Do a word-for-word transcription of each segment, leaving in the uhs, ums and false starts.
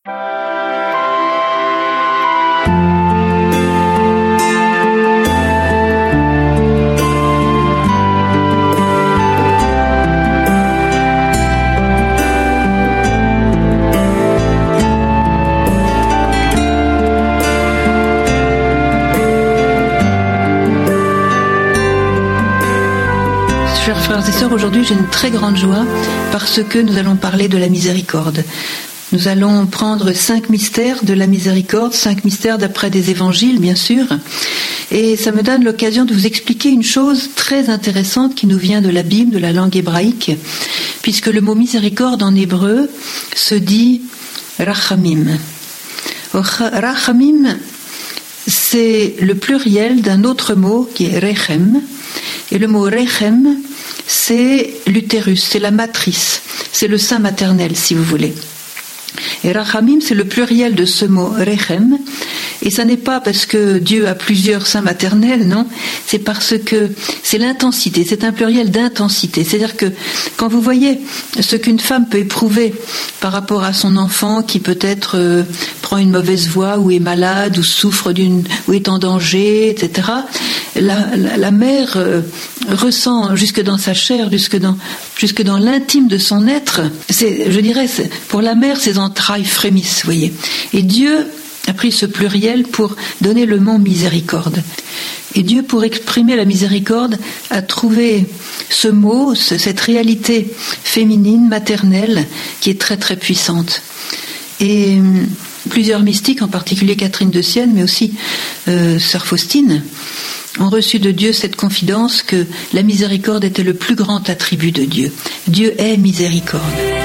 Chers frères et sœurs, aujourd'hui j'ai une très grande joie parce que nous allons parler de la miséricorde. Nous allons prendre cinq mystères de la miséricorde, cinq mystères d'après des évangiles bien sûr, et ça me donne l'occasion de vous expliquer une chose très intéressante qui nous vient de la Bible, de la langue hébraïque, puisque le mot miséricorde en hébreu se dit rachamim. Rachamim, c'est le pluriel d'un autre mot qui est rechem, et le mot rechem, c'est l'utérus, c'est la matrice, c'est le sein maternel si vous voulez. Et rachamim, c'est le pluriel de ce mot rechem, et ça n'est pas parce que Dieu a plusieurs seins maternels, non, c'est parce que c'est l'intensité, c'est un pluriel d'intensité, c'est-à-dire que quand vous voyez ce qu'une femme peut éprouver par rapport à son enfant qui peut-être euh, prend une mauvaise voie ou est malade ou souffre d'une ou est en danger, et cetera, la, la, la mère euh, ressent jusque dans sa chair, jusque dans, jusque dans l'intime de son être, c'est, je dirais, c'est, pour la mère, ses entrailles frémissent, vous voyez. Et Dieu a pris ce pluriel pour donner le mot miséricorde. Et Dieu, pour exprimer la miséricorde, a trouvé ce mot, cette réalité féminine, maternelle, qui est très très puissante. Et plusieurs mystiques, en particulier Catherine de Sienne, mais aussi euh, Sœur Faustine, ont reçu de Dieu cette confidence que la miséricorde était le plus grand attribut de Dieu. Dieu est miséricorde.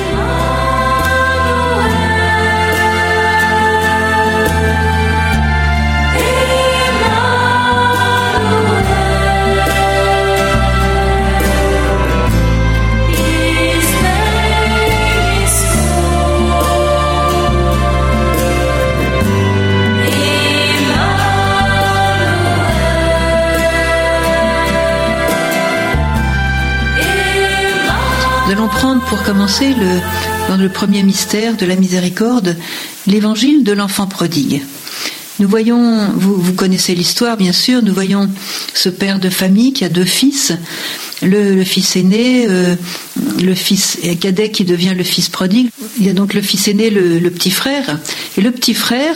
Nous allons prendre pour commencer le, dans le premier mystère de la miséricorde, l'évangile de l'enfant prodigue. Nous voyons, vous, vous connaissez l'histoire bien sûr, nous voyons ce père de famille qui a deux fils, le, le fils aîné, euh, le fils cadet qui devient le fils prodigue. Il y a donc le fils aîné, le, le petit frère, et le petit frère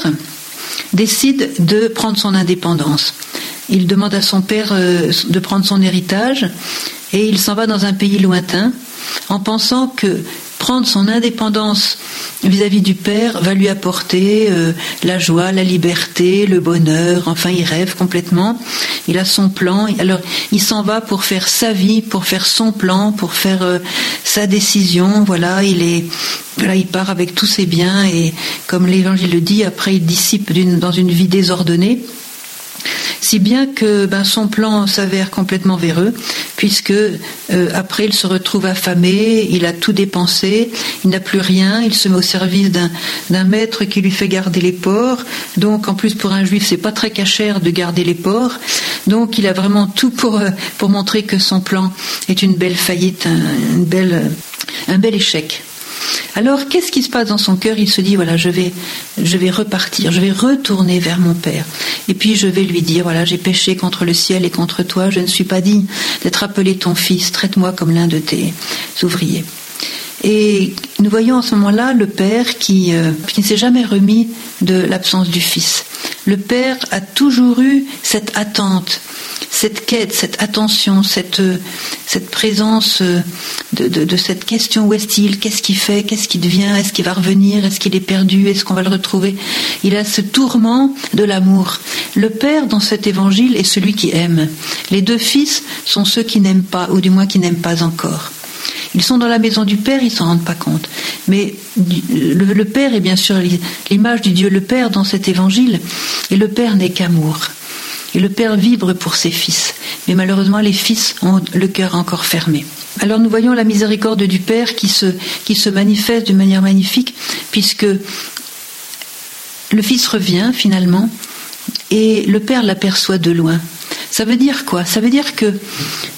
décide de prendre son indépendance. Il demande à son père euh, de prendre son héritage et il s'en va dans un pays lointain en pensant que prendre son indépendance vis-à-vis du père va lui apporter euh, la joie, la liberté, le bonheur, enfin il rêve complètement, il a son plan, alors il s'en va pour faire sa vie, pour faire son plan, pour faire euh, sa décision, voilà, il est, voilà, il part avec tous ses biens et comme l'évangile le dit, après il dissipe d'une, dans une vie désordonnée, si bien que ben, son plan s'avère complètement véreux, puisque euh, après il se retrouve affamé, il a tout dépensé, il n'a plus rien, il se met au service d'un, d'un maître qui lui fait garder les porcs, donc en plus pour un juif c'est pas très cachère de garder les porcs, donc il a vraiment tout pour, euh, pour montrer que son plan est une belle faillite, un, une belle, un bel échec. Alors, qu'est-ce qui se passe dans son cœur ? Il se dit, voilà, je vais, je vais repartir, je vais retourner vers mon père. Et puis, je vais lui dire, voilà, j'ai péché contre le ciel et contre toi, je ne suis pas digne d'être appelé ton fils, traite-moi comme l'un de tes ouvriers. Et nous voyons en ce moment-là le père qui, euh, qui ne s'est jamais remis de l'absence du fils. Le père a toujours eu cette attente, cette quête, cette attention, cette, cette présence de, de, de cette question, où est-il, qu'est-ce qu'il fait, qu'est-ce qu'il devient, est-ce qu'il va revenir, est-ce qu'il est perdu, est-ce qu'on va le retrouver. Il a ce tourment de l'amour. Le père dans cet évangile est celui qui aime. Les deux fils sont ceux qui n'aiment pas, ou du moins qui n'aiment pas encore. Ils sont dans la maison du Père, ils ne s'en rendent pas compte. Mais le, le Père est bien sûr l'image du Dieu le Père dans cet évangile. Et le Père n'est qu'amour. Et le Père vibre pour ses fils. Mais malheureusement, les fils ont le cœur encore fermé. Alors nous voyons la miséricorde du Père qui se, qui se manifeste d'une manière magnifique, puisque le Fils revient finalement, et le Père l'aperçoit de loin. Ça veut dire quoi ? Ça veut dire que